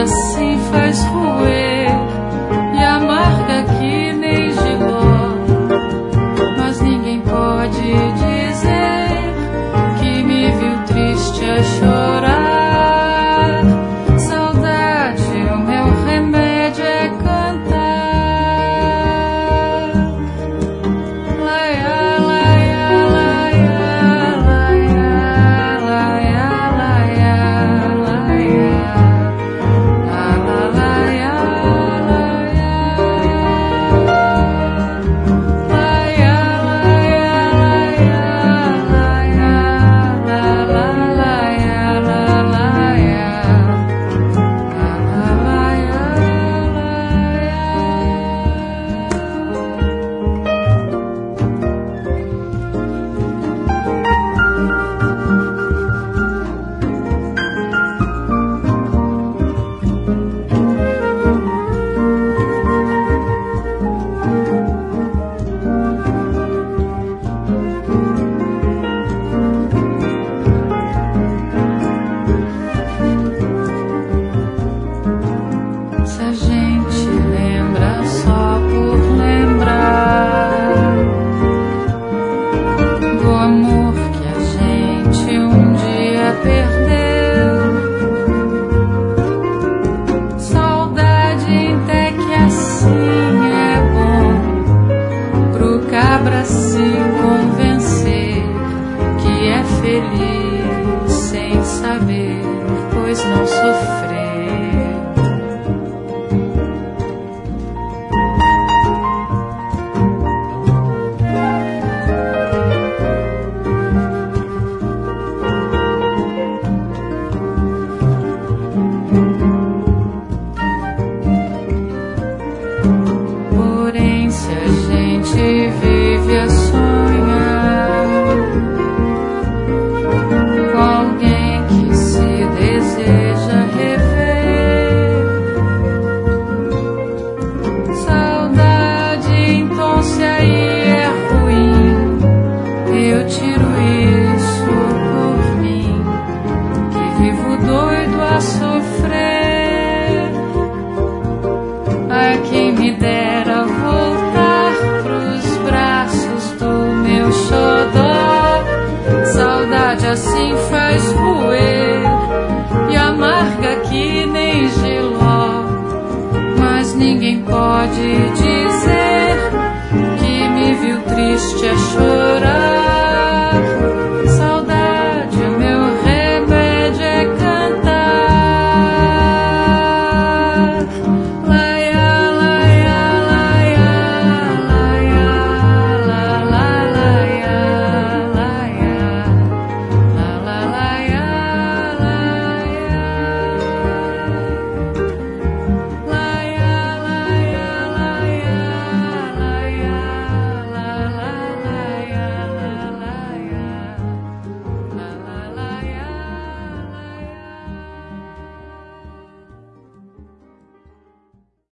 assim faz roer e amarga que nem giló. Mas ninguém pode dizer que me viu triste a chorar. Saudade, o meu remédio é cantar. Laia, laia, laia, laia, laia, laia, laia, la, la, laia, laia, laia, laia, laia, la, la, laia, la, laia, la, la, laia, se a gente lembra só por lembrar do amor que a gente um dia perdeu, saudade até que assim é bom pro cabra se convencer que é feliz sem saber, pois não sofreu. Porém, se a gente vive a sonhar com alguém que se deseja rever, saudade, então se aí é ruim, eu tiro isso por mim, que vivo doido a sofrer. A quem me dera voltar pros braços do meu xodó. Saudade assim faz roer e amarga que nem giló. Mas ninguém pode dizer que me viu triste a chorar.